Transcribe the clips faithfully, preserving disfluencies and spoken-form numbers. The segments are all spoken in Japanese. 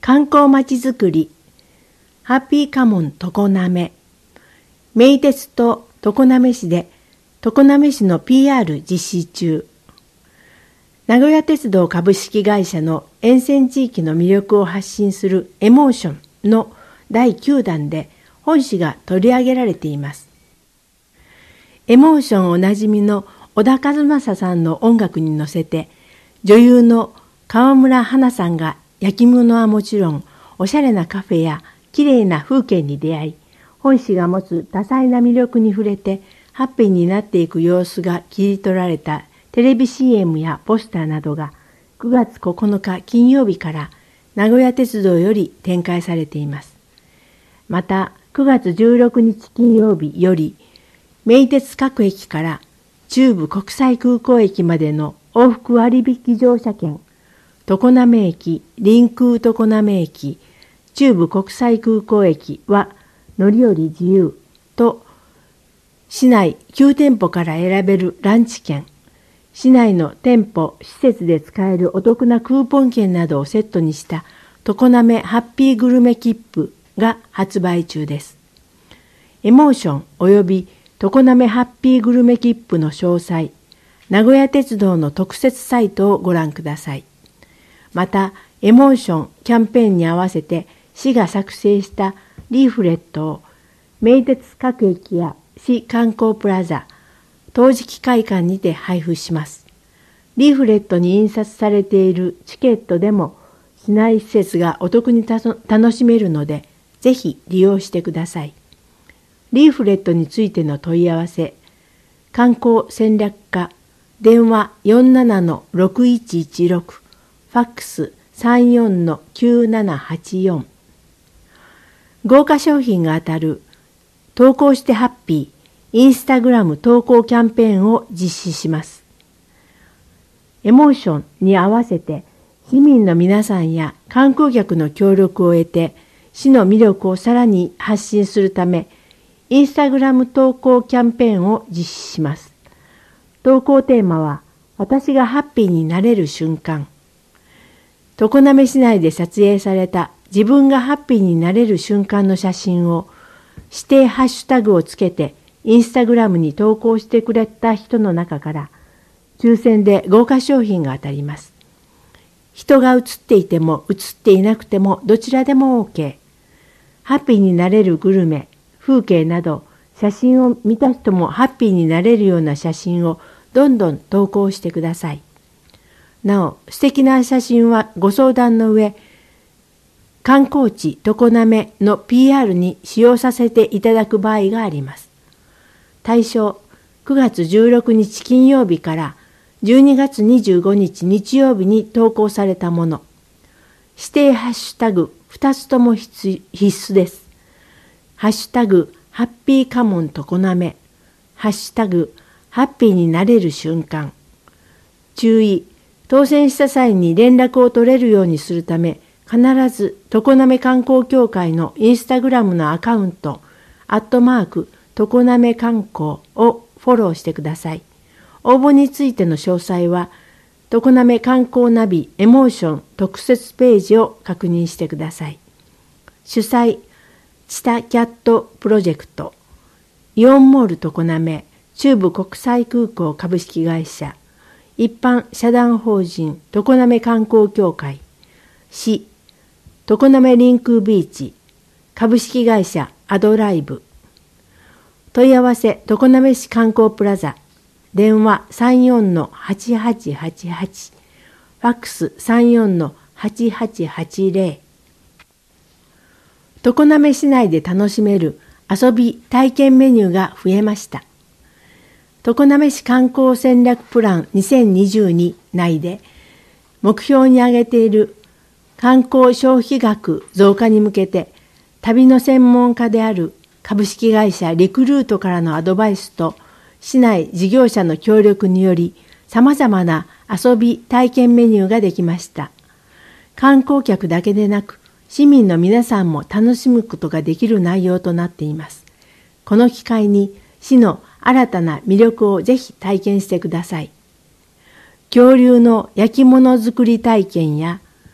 観光まちづくり、ハッピーカモン常滑、名鉄と常滑市で常滑市の ピーアール 実施中。名古屋鉄道株式会社の沿線地域の魅力を発信するエモーションのだいきゅうだんで本誌が取り上げられています。エモーションおなじみの小田和正さんの音楽に乗せて、女優の川村花さんが焼き物はもちろん、おしゃれなカフェやきれいな風景に出会い、本誌が持つ多彩な魅力に触れて、ハッピーになっていく様子が切り取られたテレビ シーエム やポスターなどがくがつここのか金曜日から名古屋鉄道より展開されています。またくがつじゅうろくにち金曜日より名鉄各駅から中部国際空港駅までの往復割引乗車券、常滑駅、臨空常滑駅、中部国際空港駅は乗り降り自由と、市内きゅうてんぽから選べるランチ券、市内の店舗、施設で使えるお得なクーポン券などをセットにした常滑ハッピーグルメ切符が発売中です。エモーション及び常滑ハッピーグルメ切符の詳細、名古屋鉄道の特設サイトをご覧ください。また、エモーションキャンペーンに合わせて市が作成したリーフレットを名鉄各駅や市観光プラザ、陶磁器会館にて配布します。リーフレットに印刷されているチケットでも市内施設がお得に楽しめるので、ぜひ利用してください。リーフレットについての問い合わせ、観光戦略課、電話 よんななのろくいちいちろく、ファックス さんよんのきゅうななはちよん。豪華商品が当たる投稿してハッピーインスタグラム投稿キャンペーンを実施します。エモーションに合わせて市民の皆さんや観光客の協力を得て市の魅力をさらに発信するため、インスタグラム投稿キャンペーンを実施します。投稿テーマは、私がハッピーになれる瞬間。常滑市内で撮影された自分がハッピーになれる瞬間の写真を指定ハッシュタグをつけてインスタグラムに投稿してくれた人の中から抽選で豪華商品が当たります。人が写っていても写っていなくてもどちらでも OK。ハッピーになれるグルメ、風景など写真を見た人もハッピーになれるような写真をどんどん投稿してください。なお、素敵な写真はご相談の上、観光地常滑の ピーアール に使用させていただく場合があります。対象、くがつじゅうろくにち金曜日からじゅうにがつにじゅうごにち日曜日に投稿されたもの。指定ハッシュタグふたつとも必須です。ハッシュタグハッピーカモン常滑、ハッシュタグハッピーになれる瞬間。注意、当選した際に連絡を取れるようにするため、必ず常滑観光協会のインスタグラムのアカウント、アットマーク常滑観光をフォローしてください。応募についての詳細は、常滑観光ナビエモーション特設ページを確認してください。主催、チタキャットプロジェクト、イオンモール常滑、中部国際空港株式会社、一般社団法人常滑観光協会、市、常滑リンクビーチ、株式会社アドライブ。問い合わせ常滑市観光プラザ、電話 さんよんのはちはちはちはち、ファックス さんよんのはちはちはちゼロ。常滑市内で楽しめる遊び体験メニューが増えました。常滑市観光戦略プランにせんにじゅうに内で目標に挙げている観光消費額増加に向けて、旅の専門家である株式会社リクルートからのアドバイスと市内事業者の協力により、様々な遊び体験メニューができました。観光客だけでなく、市民の皆さんも楽しむことができる内容となっています。この機会に市の新たな魅力をぜひ体験してください。恐竜の焼き物作り体験や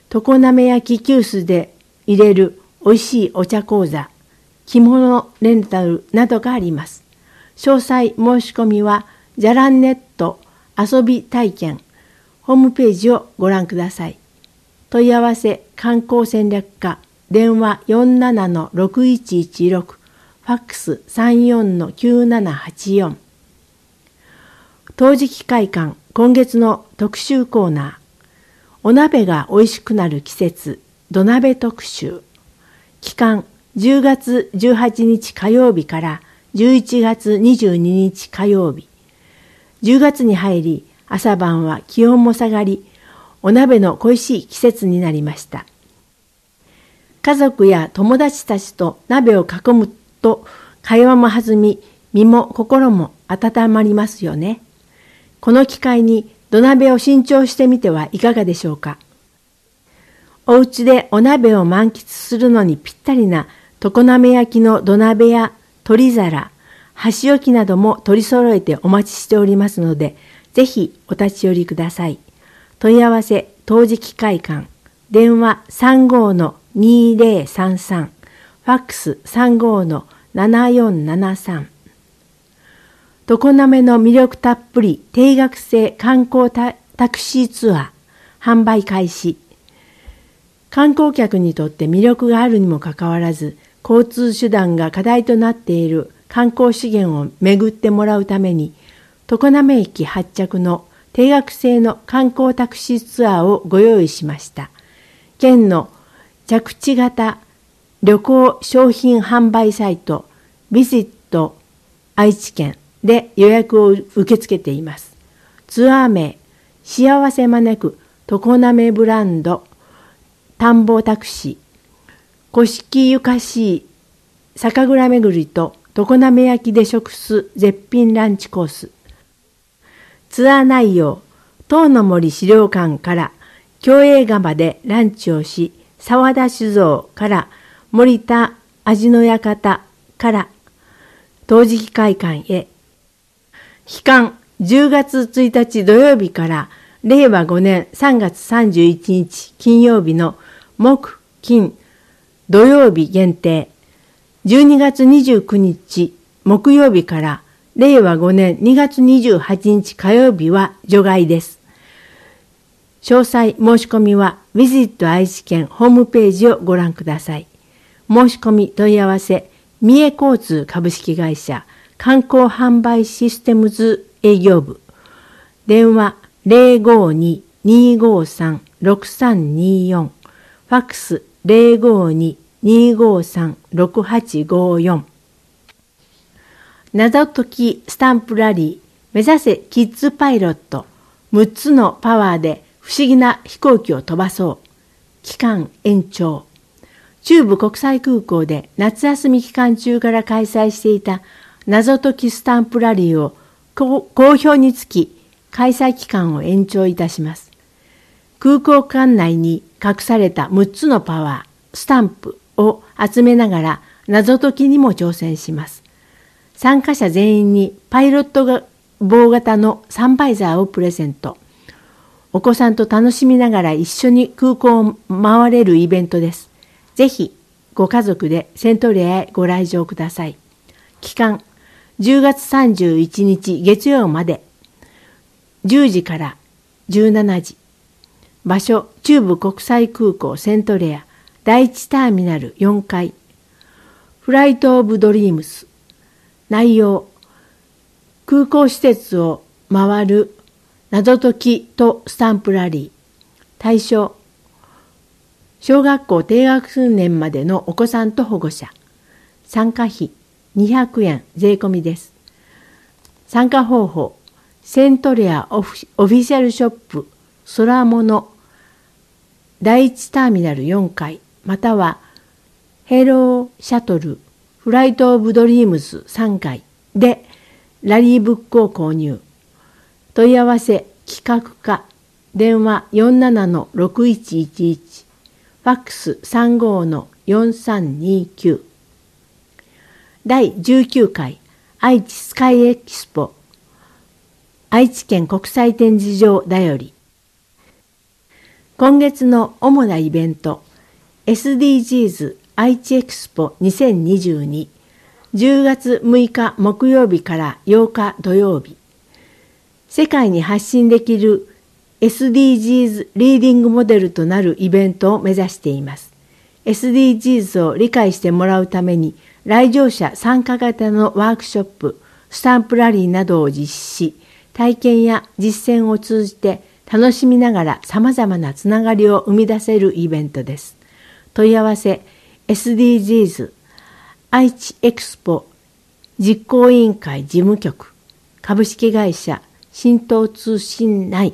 常滑焼き急須で入れるおいしいお茶講座、着物レンタルなどがあります。詳細申し込みはじゃらんネット遊び体験ホームページをご覧ください。問い合わせ観光戦略課電話 よんななのろくいちいちろく ファックス さんよんのきゅうななはちよん。陶磁器会館今月の特集コーナー、お鍋が美味しくなる季節土鍋特集。期間じゅうがつじゅうはちにち火曜日からじゅういちがつにじゅうににち火曜日。じゅうがつに入り朝晩は気温も下がり、お鍋の恋しい季節になりました。家族や友達たちと鍋を囲むと会話も弾み、身も心も温まりますよね。この機会に土鍋を新調してみてはいかがでしょうか。お家でお鍋を満喫するのにぴったりな常滑焼の土鍋や取り皿、箸置きなども取り揃えてお待ちしておりますので、ぜひお立ち寄りください。問い合わせ陶磁器会館、電話 さんごのにぜろさんさん、ファックス さんごのななよんななさん。常滑の魅力たっぷり定額制観光 タ, タクシーツアー販売開始。観光客にとって魅力があるにもかかわらず、交通手段が課題となっている観光資源を巡ってもらうために、常滑駅発着の定額制の観光タクシーツアーをご用意しました。県の着地型旅行商品販売サイトビジット愛知県で予約を受け付けています。ツアー名、幸せ招く常滑ブランド田んぼタクシー、古式ゆかしい酒蔵巡りと常滑焼で食す絶品ランチコース。ツアー内容、遠の森資料館から京映画までランチをし、沢田酒造から森田味の館から陶磁器会館へ。期間じゅうがつついたち土曜日かられいわごねんさんがつさんじゅういちにち金曜日の木金土曜日限定、じゅうにがつにじゅうくにち木曜日かられいわごねんにがつにじゅうはちにち火曜日は除外です。詳細申し込みはビジット愛知県ホームページをご覧ください。申し込み問い合わせ、三重交通株式会社観光販売システムズ営業部、電話 ゼロごに にーごさん ろくさんにーよん、ファックス ゼロごに にーごさん ろくはちごよん。謎解きスタンプラリー、目指せキッズパイロット、むっつのパワーで不思議な飛行機を飛ばそう。期間延長。中部国際空港で夏休み期間中から開催していた謎解きスタンプラリーを好評につき開催期間を延長いたします。空港管内に隠されたむっつのパワー、スタンプを集めながら謎解きにも挑戦します。参加者全員にパイロット棒型のサンバイザーをプレゼント。お子さんと楽しみながら一緒に空港を回れるイベントです。ぜひご家族でセントレアへご来場ください。期間じゅうがつさんじゅういちにち月曜までじゅうじからじゅうしちじ。場所中部国際空港セントレアだいいちターミナルよんかい。フライトオブドリームス。内容、空港施設を回る謎解きとスタンプラリー。対象、小学校低学年までのお子さんと保護者。参加費にひゃくえん税込みです。参加方法、セントレアオフィ、オフィシャルショップ空モノだいいちターミナルよんかい、またはヘローシャトルフライトオブドリームスさんがいでラリーブックを購入。問い合わせ企画課、電話 よんななのろくいちいちいち、ファックス さんごのよんさんにきゅう。だいじゅうきゅうかい愛知スカイエキスポ愛知県国際展示場だより。 今月の主なイベント、エスディージーズ 愛知エクスポにせんにじゅうに、じゅうがつむいか木曜日からようか土曜日、世界に発信できる エスディージーズ リーディングモデルとなるイベントを目指しています。エスディージーズ を理解してもらうために、来場者参加型のワークショップ、スタンプラリーなどを実施し、体験や実践を通じて楽しみながら様々なつながりを生み出せるイベントです。問い合わせ エスディージーズ 愛知エクスポ実行委員会事務局株式会社新東通信内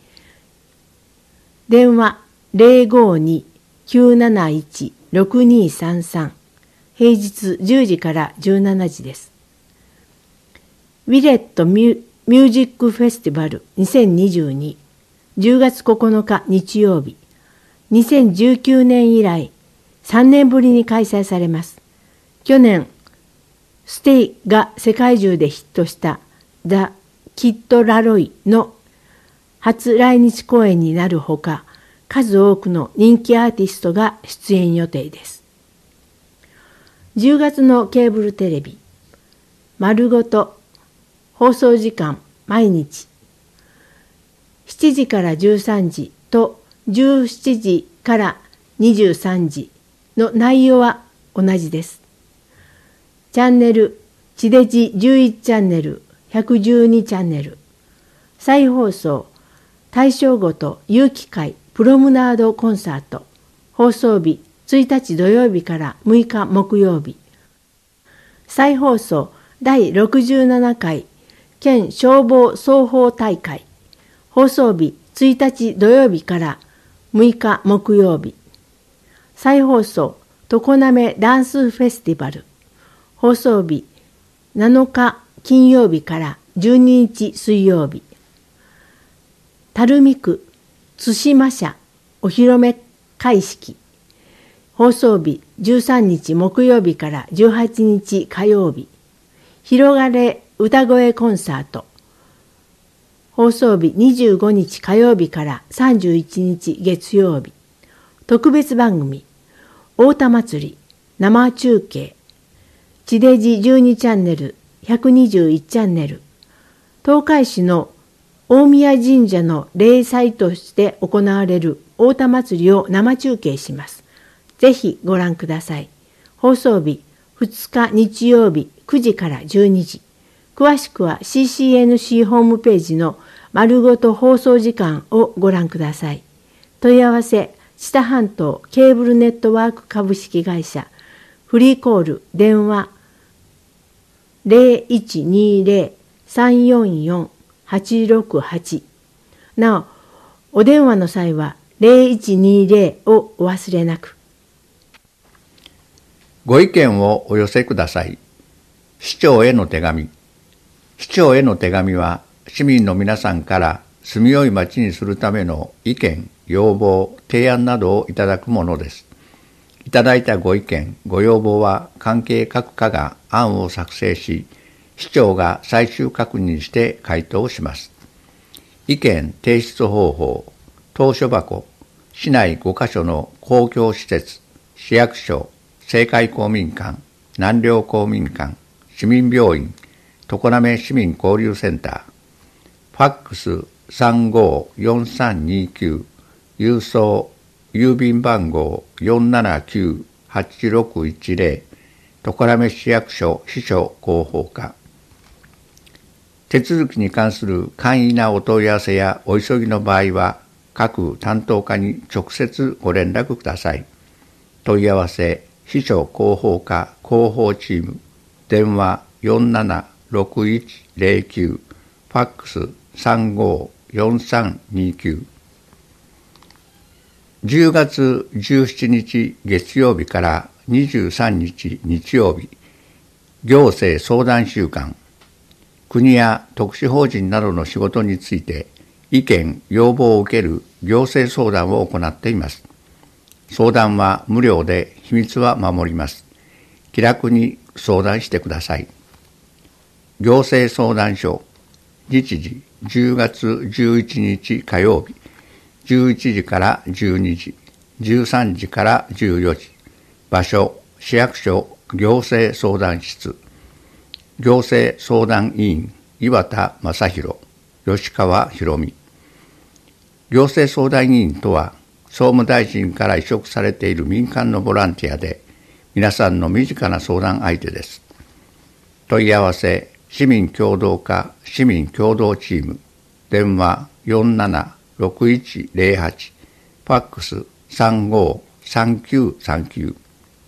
電話 ゼロごに きゅうなないち ろくにさんさん平日じゅうじからじゅうしちじです。ウィレットミュミュージックフェスティバルにせんにじゅうに、じゅうがつここのか日曜日、にせんじゅうきゅうねん以来さんねんぶりに開催されます。去年、ステイが世界中でヒットしたザ・キッド・ラロイの初来日公演になるほか、数多くの人気アーティストが出演予定です。じゅうがつのケーブルテレビ、丸ごと放送時間毎日しちじからじゅうさんじとじゅうしちじからにじゅうさんじの内容は同じです。チャンネル、地デジじゅういちチャンネル、ひゃくじゅうにチャンネル、再放送、大正ごと有機会プロムナードコンサート、放送日ついたち土曜日からむいか木曜日、再放送だいろくじゅうななかい県消防双方大会、放送日ついたち土曜日からむいか木曜日、再放送常滑ダンスフェスティバル、放送日なのか金曜日からじゅうににち水曜日、垂水区津島社お披露目会式、放送日じゅうさんにち木曜日からじゅうはちにち火曜日、広がれ歌声コンサート、放送日にじゅうごにち火曜日からさんじゅういちにち月曜日、特別番組太田祭り生中継、地デジじゅうにチャンネル、ひゃくにじゅういちチャンネル、東海市の大宮神社の例祭として行われる太田祭りを生中継します。ぜひご覧ください。放送日ふつか日曜日くじからじゅうにじ。詳しくは シーシーエヌシー ホームページの丸ごと放送時間をご覧ください。問い合わせ、知多半島ケーブルネットワーク株式会社、フリーコール電話 ゼロいちにゼロ さんよんよん はちろくはち。なお、お電話の際はゼロいちにゼロをお忘れなく。 ご意見をお寄せください。市長への手紙。市長への手紙は、市民の皆さんから住みよい町にするための意見、要望、提案などをいただくものです。いただいたご意見、ご要望は関係各課が案を作成し、市長が最終確認して回答します。意見提出方法、投書箱、市内ごかしょの公共施設、市役所、政界公民館、南陵公民館、市民病院、常滑市民交流センター、ファックス さんごーよんさんにきゅう、郵送、郵便番号 よんななきゅうはちろくいちゼロ、常滑市役所秘書広報課。手続きに関する簡易なお問い合わせやお急ぎの場合は、各担当課に直接ご連絡ください。問い合わせ、秘書広報課広報チーム、電話よんななろくいちゼロきゅう、ファックス さんごーよんさんにきゅう。じゅうがつじゅうしちにち月曜日からにじゅうさんにち日曜日、行政相談週間、国や特殊法人などの仕事について意見・要望を受ける行政相談を行っています。相談は無料で秘密は守ります。気楽に相談してください。行政相談所、日時じゅうがつじゅういちにち火曜日、 じゅういちじからじゅうにじ、じゅうさんじからじゅうよじ。場所、市役所行政相談室。行政相談委員、岩田正弘、吉川博美。行政相談委員とは、総務大臣から委嘱されている民間のボランティアで、皆さんの身近な相談相手です。問い合わせ、市民協働課市民協働チーム、電話 よんななろくいちゼロはち、ファックス さんごさんきゅうさんきゅう。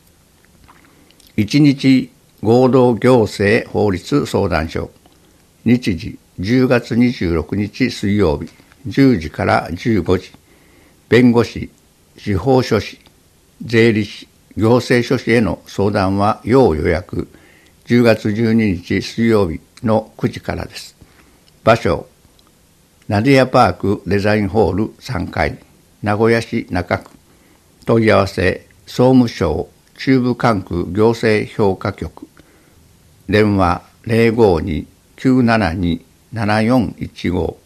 一日合同行政法律相談所。日時じゅうがつにじゅうろくにち水曜日、じゅうじからじゅうごじ。弁護士、司法書士、税理士、行政書士への相談は要予約。じゅうがつじゅうににち水曜日のくじからです。場所、ナディアパークデザインホールさんかい、名古屋市中区。問い合わせ、総務省中部管区行政評価局。電話 ゼロごに きゅうななに ななよんいちご。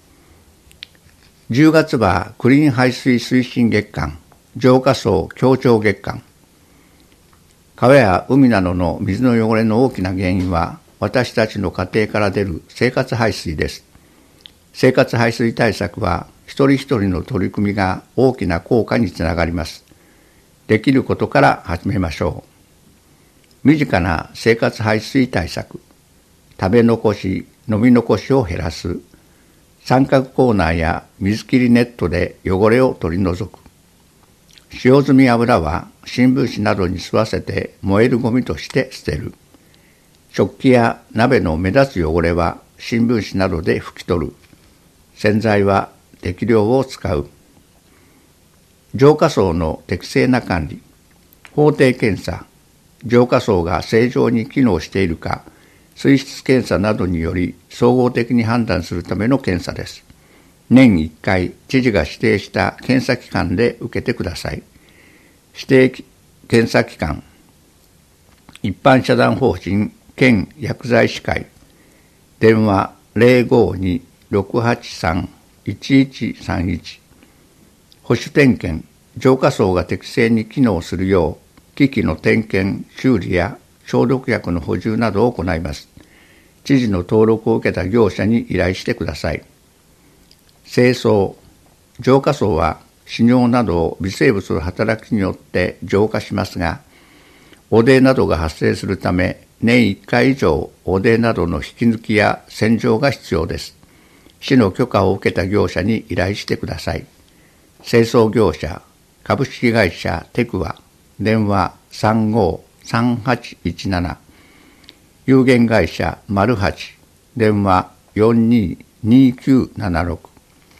じゅうがつはクリーン排水推進月間、浄化層強調月間。川や海などの水の汚れの大きな原因は、私たちの家庭から出る生活排水です。生活排水対策は、一人一人の取り組みが大きな効果につながります。できることから始めましょう。身近な生活排水対策。食べ残し、飲み残しを減らす。三角コーナーや水切りネットで汚れを取り除く。使用済み油は新聞紙などに吸わせて燃えるゴミとして捨てる。食器や鍋の目立つ汚れは新聞紙などで拭き取る。洗剤は適量を使う。浄化槽の適正な管理。法定検査。浄化槽が正常に機能しているか、水質検査などにより総合的に判断するための検査です。年いっかい、知事が指定した検査機関で受けてください。指定検査機関、一般社団法人県薬剤師会、電話 ゼロごに ろくはちさん いちいちさんいち。保守点検、浄化槽が適正に機能するよう、機器の点検、修理や消毒薬の補充などを行います。知事の登録を受けた業者に依頼してください。清掃、浄化槽は死尿など微生物の働きによって浄化しますが、汚泥などが発生するため、年いっかい以上汚泥などの引き抜きや洗浄が必要です。市の許可を受けた業者に依頼してください。清掃業者、株式会社テクワ、電話 さんごさんはちいちなな。有限会社マルハチ、電話 よんににきゅうななろく。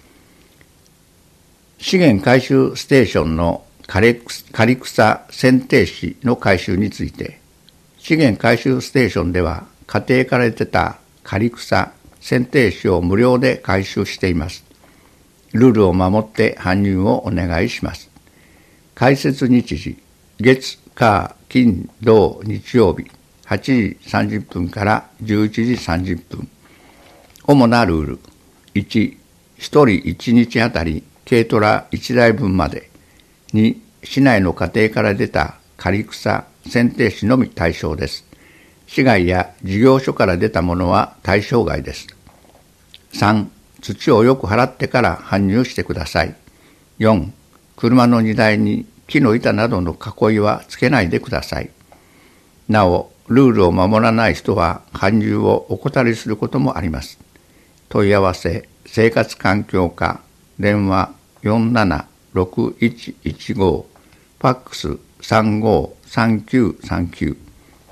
資源回収ステーションの枯草剪定紙の回収について、資源回収ステーションでは家庭から出た枯草剪定紙を無料で回収しています。ルールを守って搬入をお願いします。開設日時、月、火、金、土、日曜日、はちじさんじゅっぷんからじゅういちじさんじゅっぷん。主なルール。いち、ひとりいちにちあたり軽トラいちだいぶんまで。に、市内の家庭から出た枯草、剪定紙のみ対象です。市外や事業所から出たものは対象外です。さん、土をよく払ってから搬入してください。よん、車の荷台に木の板などの囲いはつけないでください。なお、ルールを守らない人は搬入を怠りすることもあります。問い合わせ、生活環境課、電話 よんななろくいちいちご、ファックス さんごさんきゅうさんきゅう。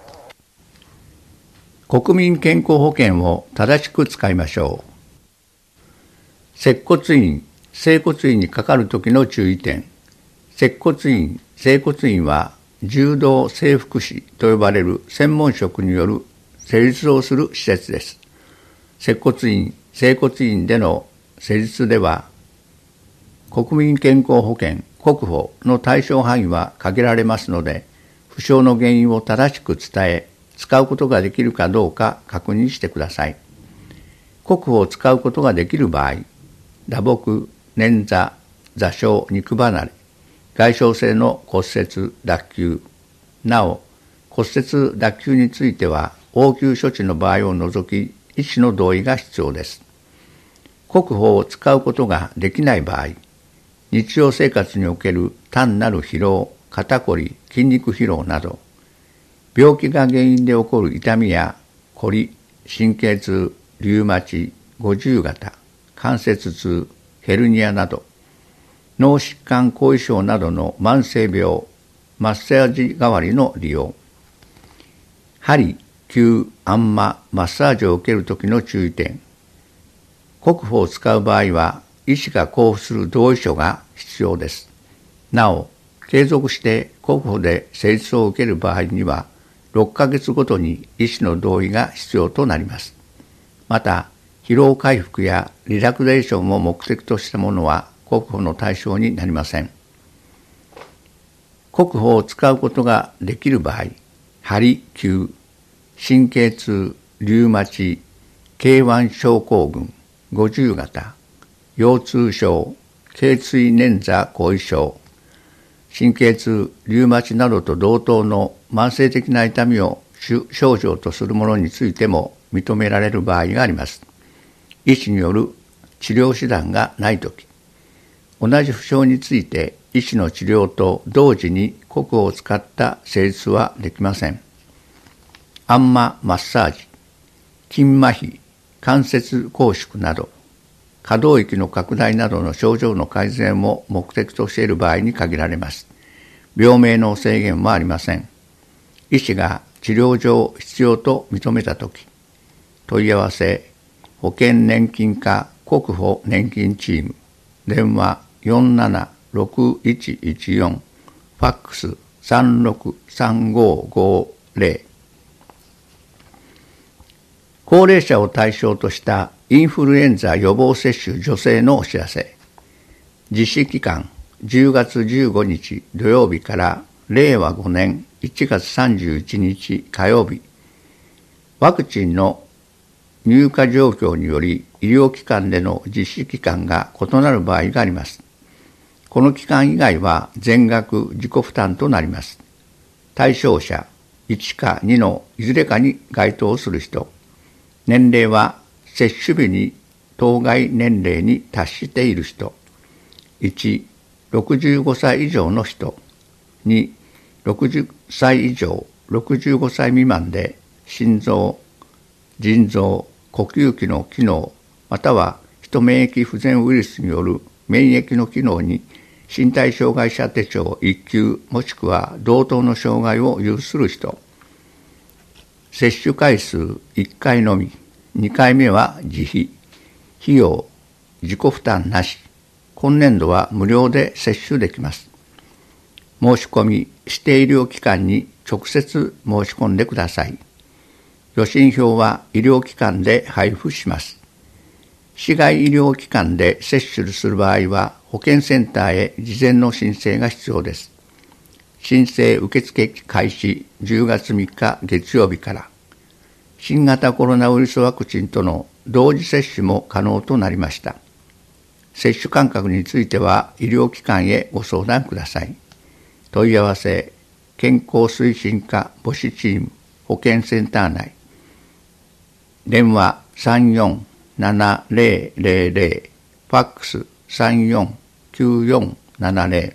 国民健康保険を正しく使いましょう。接骨院、整骨院にかかるときの注意点。接骨院、整骨院は柔道整復師と呼ばれる専門職による施術をする施設です。接骨院、整骨院での施術では、国民健康保険、国保の対象範囲は限られますので、負傷の原因を正しく伝え、使うことができるかどうか確認してください。国保を使うことができる場合、打撲、捻挫、 座礁、肉離れ、外傷性の骨折、脱臼。なお、骨折、脱臼については、応急処置の場合を除き、医師の同意が必要です。国保を使うことができない場合、日常生活における単なる疲労、肩こり、筋肉疲労など、病気が原因で起こる痛みやこり、神経痛、リウマチ、五十肩、関節痛、ヘルニアなど、脳疾患後遺症などの慢性病、マッサージ代わりの利用。針、灸、あんま、マッサージを受けるときの注意点。国保を使う場合は、医師が交付する同意書が必要です。なお、継続して国保で施術を受ける場合には、ろっかげつごとに医師の同意が必要となります。また、疲労回復やリラクゼーションを目的としたものは国保の対象になりません。国保を使うことができる場合、針、灸、神経痛、リウマチ、ケーワン 症候群、五十肩、腰痛症、頸椎捻挫後遺症、神経痛、リウマチなどと同等の慢性的な痛みを症状とするものについても認められる場合があります。医師による治療手段がないとき、同じ不症について医師の治療と同時に国保を使った施術はできません。あんまマッサージ、筋麻痺、関節拘縮など、可動域の拡大などの症状の改善を目的としている場合に限られます。病名の制限はありません。医師が治療上必要と認めたとき、問い合わせ、保険年金課国保年金チーム、電話よんななろくいちいちよん、ファックスさんろくさんごごゼロ。高齢者を対象としたインフルエンザ予防接種助成のお知らせ。実施期間じゅうがつじゅうごにち土曜日かられいわごねんいちがつさんじゅういちにち火曜日。ワクチンの入荷状況により医療機関での実施期間が異なる場合があります。この期間以外は全額自己負担となります。対象者いちかにのいずれかに該当する人、年齢は接種日に当該年齢に達している人、いち、ろくじゅうごさい以上の人、に、ろくじゅっさい以上、ろくじゅうごさい未満で心臓、腎臓、呼吸器の機能、またはヒ免疫不全ウイルスによる免疫の機能に身体障害者手帳いっきゅうもしくは同等の障害を有する人、接種回数いっかいのみ、にかいめは自費、費用、自己負担なし、今年度は無料で接種できます。申し込み、指定医療機関に直接申し込んでください。予診票は医療機関で配布します。市外医療機関で接種する場合は保健センターへ事前の申請が必要です。申請受付開始じゅうがつみっか月曜日から、新型コロナウイルスワクチンとの同時接種も可能となりました。接種間隔については医療機関へご相談ください。問い合わせ、健康推進課母子チーム保健センター内、電話さんよんななゼロゼロゼロ、ファックスさんよんきゅうよんななゼロ。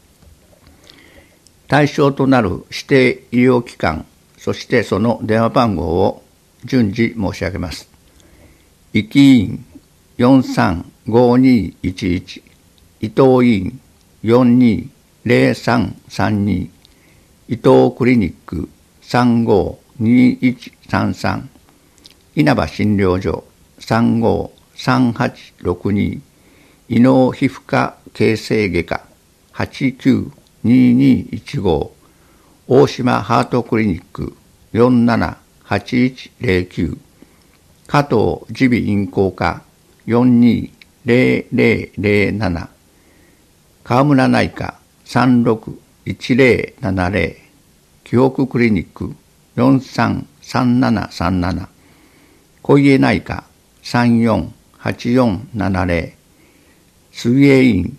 対象となる指定医療機関、そしてその電話番号を順次申し上げます。医機院よんさんごにいちいち、伊藤医院よんにゼロさんさんに、伊藤クリニックさんごにいちさんさん、稲葉診療所さんごさんはちろくに、伊能皮膚科形成外科はちきゅうににいちご、大島ハートクリニックよんななはちいちゼロきゅう、加藤耳鼻咽喉科よんにゼロゼロゼロなな、川村内科さんろくいちゼロななゼロ、紀北クリニックよんさんさんななさんなな、小家内科さんよんはちよんななゼロ、水泳院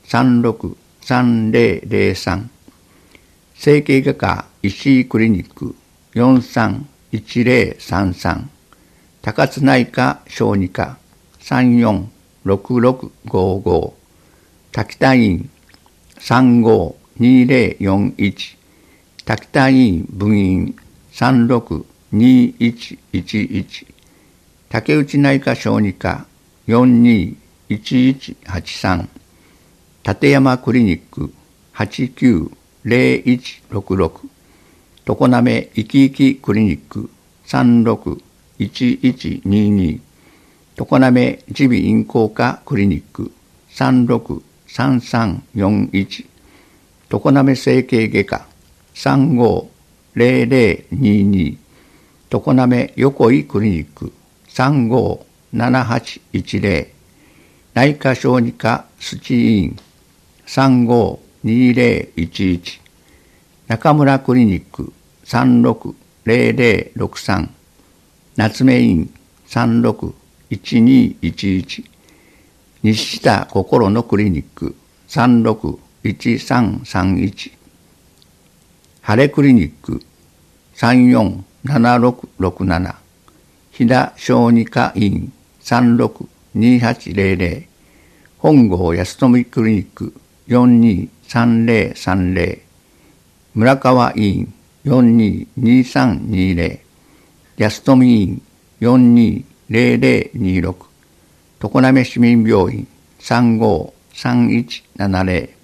さんろくさんぜろぜろさん、整形外科石井クリニックよんさんいちぜろさんさん、高津内科小児科さんよんろくろくごご、滝田院さんごにぜろよんいち、滝田院分院さんろくにいちいちいち、竹内内科小児科よんにいちいちはちさん、立山クリニックはちきゅうぜろいちろくろく、常滑いきいきクリニックさんろくいちいちにに、常滑耳鼻咽喉科クリニックさんろくさんさんよんいち、常滑整形外科さんごぜろぜろにに、常滑横井クリニックさんごななはちいちぜろ、内科小児科スチ医院さんごにぜろいちいち、中村クリニックさんろくぜろぜろろくさん、夏目院さんろくいちにいちいち、西下心のクリニックさんろくいちさんさんいち、晴れクリニックさんよんななろくろくなな、飛騨小児科院さんろくにはちぜろぜろ、本郷安富クリニックよんにさんぜろさんぜろ、村川医院よんににさんにぜろ、安富院よんにぜろぜろにろく、常滑市民病院さんごさんいちななぜろ、